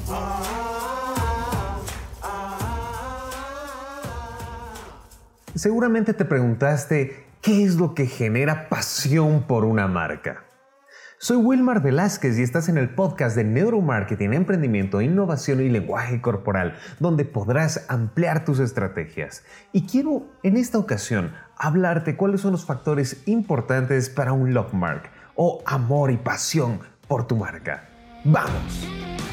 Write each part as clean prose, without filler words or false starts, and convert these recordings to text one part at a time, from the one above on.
Seguramente te preguntaste, ¿qué es lo que genera pasión por una marca? Soy Wilmar Velázquez y estás en el podcast de Neuromarketing, Emprendimiento, Innovación y Lenguaje Corporal, donde podrás ampliar tus estrategias. Y quiero, en esta ocasión, hablarte cuáles son los factores importantes para un love mark o amor y pasión por tu marca. ¡Vamos!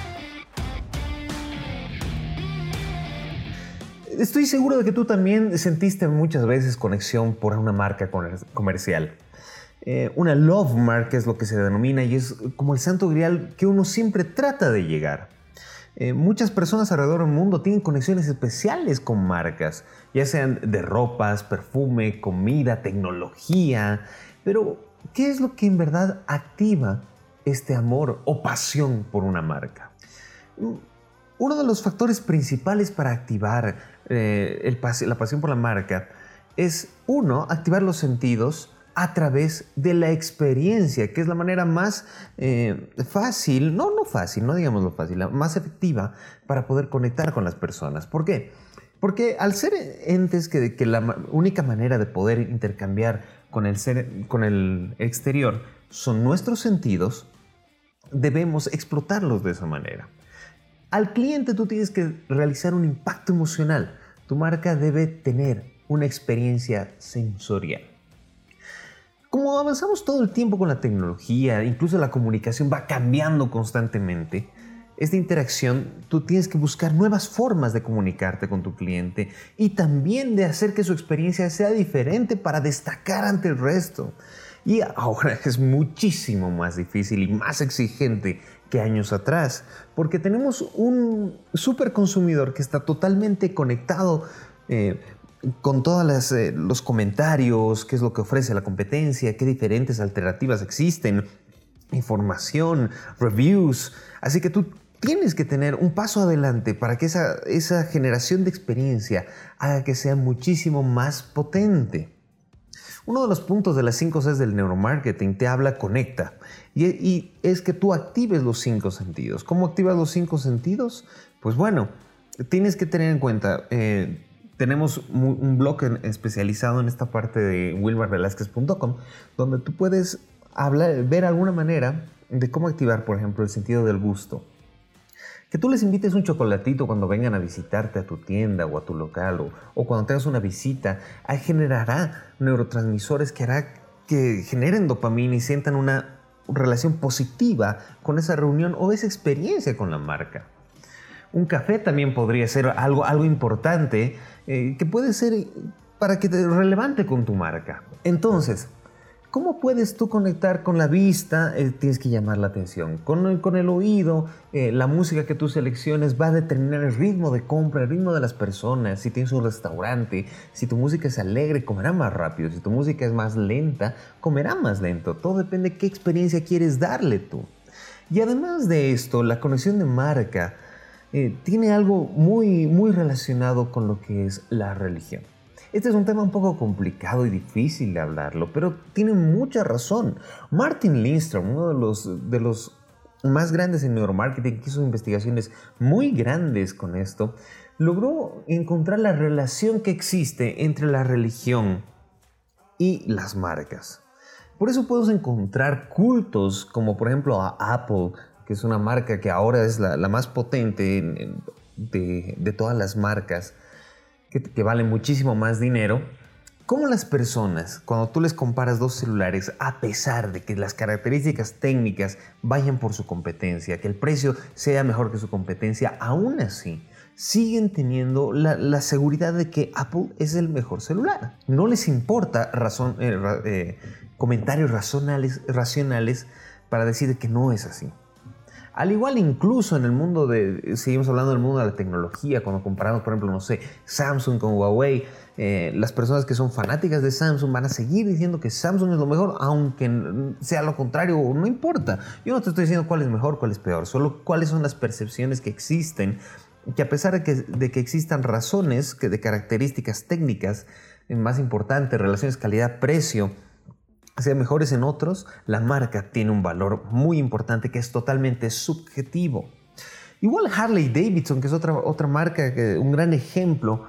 Estoy seguro de que tú también sentiste muchas veces conexión por una marca comercial. Una love mark es lo que se denomina y es como el santo grial que uno siempre trata de llegar. Muchas personas alrededor del mundo tienen conexiones especiales con marcas, ya sean de ropas, perfume, comida, tecnología. Pero, ¿qué es lo que en verdad activa este amor o pasión por una marca? Uno de los factores principales para activar la pasión por la marca es, activar los sentidos a través de la experiencia, que es la manera más fácil, no digamos lo fácil, la más efectiva para poder conectar con las personas. ¿Por qué? Porque al ser entes que la única manera de poder intercambiar con el exterior son nuestros sentidos, debemos explotarlos de esa manera. Al cliente tú tienes que realizar un impacto emocional. Tu marca debe tener una experiencia sensorial. Como avanzamos todo el tiempo con la tecnología, incluso la comunicación va cambiando constantemente, esta interacción tú tienes que buscar nuevas formas de comunicarte con tu cliente y también de hacer que su experiencia sea diferente para destacar ante el resto. Y ahora es muchísimo más difícil y más exigente que años atrás, porque tenemos un superconsumidor que está totalmente conectado con todos los comentarios, qué es lo que ofrece la competencia, qué diferentes alternativas existen, información, reviews. Así que tú tienes que tener un paso adelante para que esa generación de experiencia haga que sea muchísimo más potente. Uno de los puntos de las 5 Cs del neuromarketing te habla conecta y es que tú actives los 5 sentidos. ¿Cómo activas los 5 sentidos? Pues bueno, tienes que tener en cuenta, tenemos un blog especializado en esta parte de wilmarvelazquez.com donde tú puedes ver alguna manera de cómo activar, por ejemplo, el sentido del gusto. Que tú les invites un chocolatito cuando vengan a visitarte a tu tienda o a tu local o cuando tengas una visita, generará neurotransmisores que hará que generen dopamina y sientan una relación positiva con esa reunión o esa experiencia con la marca. Un café también podría ser algo importante que puede ser para que te relevante con tu marca. Entonces, ¿cómo puedes tú conectar con la vista? Tienes que llamar la atención. Con el oído, la música que tú selecciones va a determinar el ritmo de compra, el ritmo de las personas. Si tienes un restaurante, si tu música es alegre, comerá más rápido. Si tu música es más lenta, comerá más lento. Todo depende de qué experiencia quieres darle tú. Y además de esto, la conexión de marca tiene algo muy, muy relacionado con lo que es la religión. Este es un tema un poco complicado y difícil de hablarlo, pero tiene mucha razón. Martin Lindstrom, uno de los más grandes en neuromarketing, que hizo investigaciones muy grandes con esto, logró encontrar la relación que existe entre la religión y las marcas. Por eso podemos encontrar cultos como por ejemplo a Apple, que es una marca que ahora es la más potente de todas las marcas, que valen muchísimo más dinero. ¿Cómo las personas, cuando tú les comparas dos celulares, a pesar de que las características técnicas vayan por su competencia, que el precio sea mejor que su competencia, aún así siguen teniendo la seguridad de que Apple es el mejor celular? No les importa comentarios racionales para decir que no es así. Al igual, incluso en el mundo seguimos hablando del mundo de la tecnología, cuando comparamos, por ejemplo, Samsung con Huawei, las personas que son fanáticas de Samsung van a seguir diciendo que Samsung es lo mejor, aunque sea lo contrario, no importa. Yo no te estoy diciendo cuál es mejor, cuál es peor, solo cuáles son las percepciones que existen, que a pesar de que existan razones de características técnicas más importantes, relaciones calidad-precio, sean mejores en otros, la marca tiene un valor muy importante que es totalmente subjetivo. Igual Harley Davidson, que es otra marca, un gran ejemplo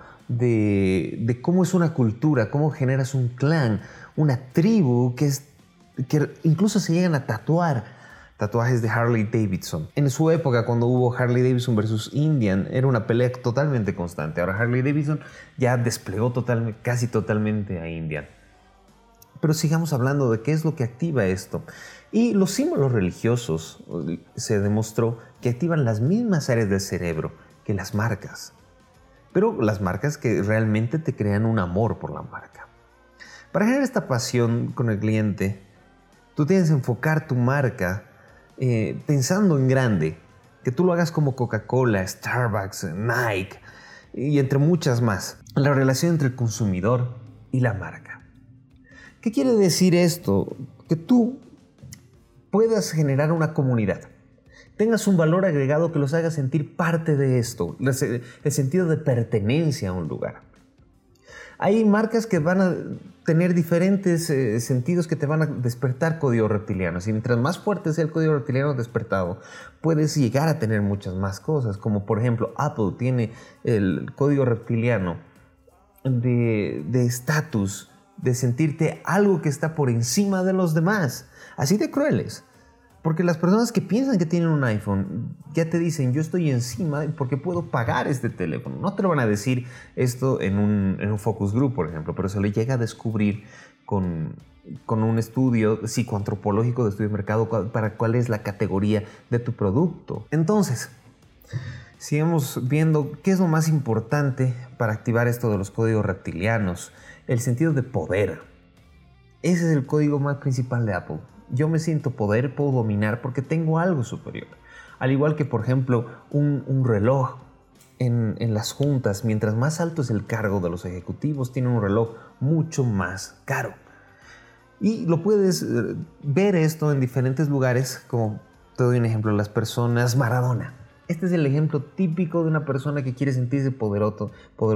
de cómo es una cultura, cómo generas un clan, una tribu que incluso se llegan a tatuajes de Harley Davidson. En su época, cuando hubo Harley Davidson versus Indian, era una pelea totalmente constante. Ahora Harley Davidson ya desplegó casi totalmente a Indian. Pero sigamos hablando de qué es lo que activa esto. Y los símbolos religiosos se demostró que activan las mismas áreas del cerebro que las marcas. Pero las marcas que realmente te crean un amor por la marca. Para generar esta pasión con el cliente, tú tienes que enfocar tu marca pensando en grande. Que tú lo hagas como Coca-Cola, Starbucks, Nike y entre muchas más. La relación entre el consumidor y la marca. ¿Qué quiere decir esto? Que tú puedas generar una comunidad. Tengas un valor agregado que los haga sentir parte de esto. El sentido de pertenencia a un lugar. Hay marcas que van a tener diferentes sentidos que te van a despertar códigos reptilianos. Y mientras más fuerte sea el código reptiliano despertado, puedes llegar a tener muchas más cosas. Como por ejemplo, Apple tiene el código reptiliano de estatus, de sentirte algo que está por encima de los demás. Así de crueles. Porque las personas que piensan que tienen un iPhone ya te dicen, yo estoy encima porque puedo pagar este teléfono. No te lo van a decir esto en un focus group, por ejemplo, pero se le llega a descubrir con un estudio psicoantropológico de estudio de mercado para cuál es la categoría de tu producto. Entonces, sigamos viendo qué es lo más importante para activar esto de los códigos reptilianos. El sentido de poder. Ese es el código más principal de Apple. Yo me siento poder, puedo dominar porque tengo algo superior. Al igual que, por ejemplo, un reloj en las juntas, mientras más alto es el cargo de los ejecutivos, tienen un reloj mucho más caro. Y lo puedes ver esto en diferentes lugares, como te doy un ejemplo, las personas Maradona. Este es el ejemplo típico de una persona que quiere sentirse poderoso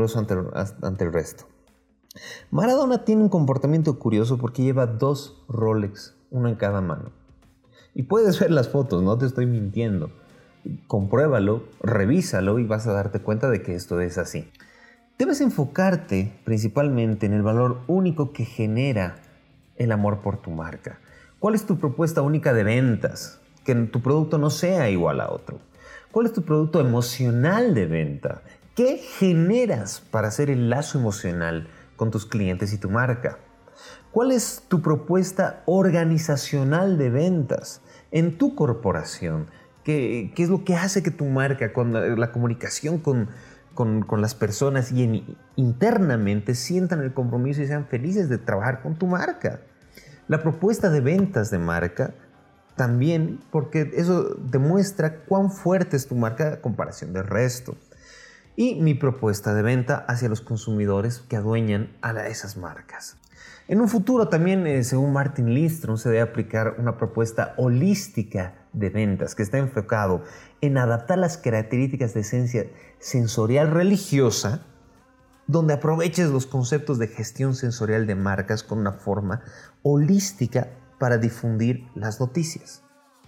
ante el resto. Maradona tiene un comportamiento curioso porque lleva 2 Rolex, uno en cada mano. Y puedes ver las fotos, no te estoy mintiendo. Compruébalo, revísalo y vas a darte cuenta de que esto es así. Debes enfocarte principalmente en el valor único que genera el amor por tu marca. ¿Cuál es tu propuesta única de ventas? Que tu producto no sea igual a otro. ¿Cuál es tu producto emocional de venta? ¿Qué generas para hacer el lazo emocional con tus clientes y tu marca? ¿Cuál es tu propuesta organizacional de ventas en tu corporación? ¿Qué es lo que hace que tu marca, con la comunicación con las personas y internamente sientan el compromiso y sean felices de trabajar con tu marca? La propuesta de ventas de marca también, porque eso demuestra cuán fuerte es tu marca a comparación del resto. Y mi propuesta de venta hacia los consumidores que adueñan a esas marcas. En un futuro también, según Martin Lindstrom, se debe aplicar una propuesta holística de ventas que está enfocado en adaptar las características de esencia sensorial religiosa, donde aproveches los conceptos de gestión sensorial de marcas con una forma holística para difundir las noticias.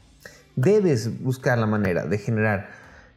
Debes buscar la manera de generar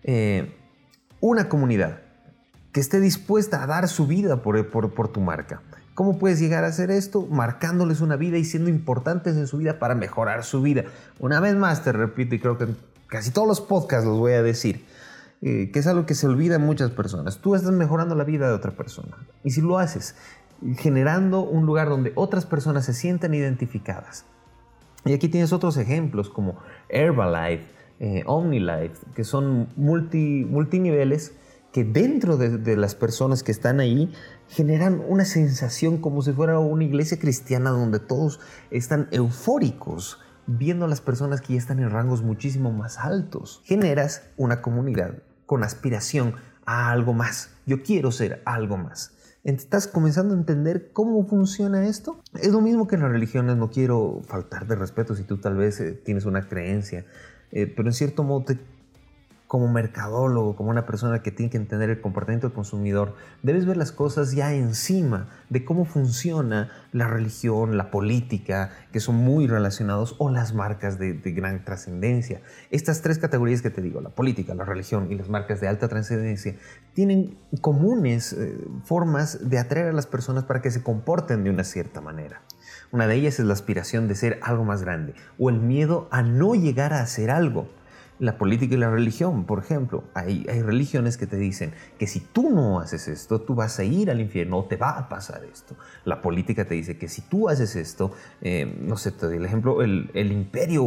una comunidad que esté dispuesta a dar su vida por tu marca. ¿Cómo puedes llegar a hacer esto? Marcándoles una vida y siendo importantes en su vida para mejorar su vida. Una vez más te repito, y creo que en casi todos los podcasts los voy a decir, que es algo que se olvida en muchas personas. Tú estás mejorando la vida de otra persona. Y si lo haces generando un lugar donde otras personas se sientan identificadas. Y aquí tienes otros ejemplos como Herbalife, OmniLife, que son multiniveles que dentro de las personas que están ahí generan una sensación como si fuera una iglesia cristiana donde todos están eufóricos viendo a las personas que ya están en rangos muchísimo más altos. Generas una comunidad con aspiración a algo más. Yo quiero ser algo más. ¿Estás comenzando a entender cómo funciona esto? Es lo mismo que en las religiones. No quiero faltar de respeto si tú tal vez tienes una creencia, pero en cierto modo como mercadólogo, como una persona que tiene que entender el comportamiento del consumidor, debes ver las cosas ya encima de cómo funciona la religión, la política, que son muy relacionados, o las marcas de gran trascendencia. Estas tres categorías que te digo, la política, la religión y las marcas de alta trascendencia, tienen comunes formas de atraer a las personas para que se comporten de una cierta manera. Una de ellas es la aspiración de ser algo más grande, o el miedo a no llegar a hacer algo. La política y la religión, por ejemplo, hay religiones que te dicen que si tú no haces esto, tú vas a ir al infierno o te va a pasar esto. La política te dice que si tú haces esto, no sé, te doy el ejemplo, el imperio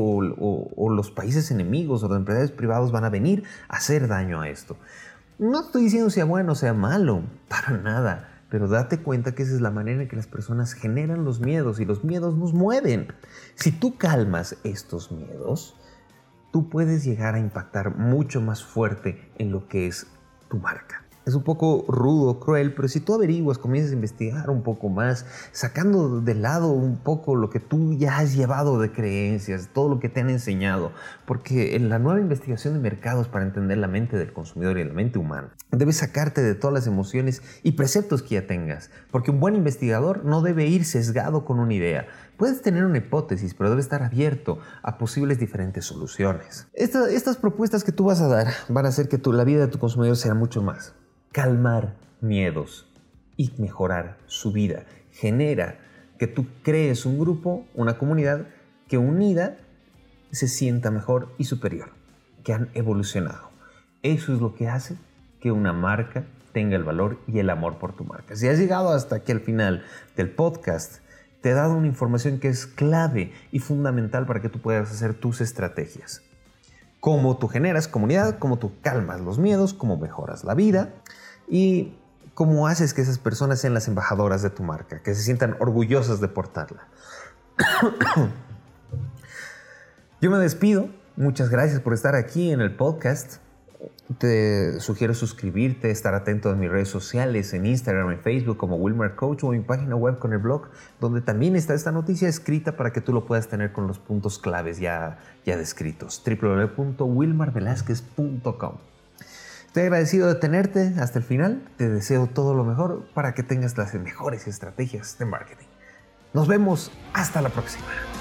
o los países enemigos o los empresarios privados van a venir a hacer daño a esto. No estoy diciendo sea bueno o sea malo, para nada, pero date cuenta que esa es la manera en que las personas generan los miedos y los miedos nos mueven. Si tú calmas estos miedos, tú puedes llegar a impactar mucho más fuerte en lo que es tu marca. Es un poco rudo, cruel, pero si tú averiguas, comienzas a investigar un poco más, sacando de lado un poco lo que tú ya has llevado de creencias, todo lo que te han enseñado, porque en la nueva investigación de mercados para entender la mente del consumidor y la mente humana, debes sacarte de todas las emociones y preceptos que ya tengas, porque un buen investigador no debe ir sesgado con una idea. Puedes tener una hipótesis, pero debe estar abierto a posibles diferentes soluciones. Estas propuestas que tú vas a dar van a hacer que la vida de tu consumidor sea mucho más. Calmar miedos y mejorar su vida. Genera que tú crees un grupo, una comunidad que unida se sienta mejor y superior, que han evolucionado. Eso es lo que hace que una marca tenga el valor y el amor por tu marca. Si has llegado hasta aquí al final del podcast, te he dado una información que es clave y fundamental para que tú puedas hacer tus estrategias. Cómo tú generas comunidad, cómo tú calmas los miedos, cómo mejoras la vida y cómo haces que esas personas sean las embajadoras de tu marca, que se sientan orgullosas de portarla. Yo me despido. Muchas gracias por estar aquí en el podcast. Te sugiero suscribirte, estar atento a mis redes sociales, en Instagram, en Facebook como Wilmar Coach, o en mi página web con el blog, donde también está esta noticia escrita para que tú lo puedas tener con los puntos claves ya descritos. www.wilmarvelazquez.com. Estoy agradecido de tenerte hasta el final. Te deseo todo lo mejor para que tengas las mejores estrategias de marketing. Nos vemos hasta la próxima.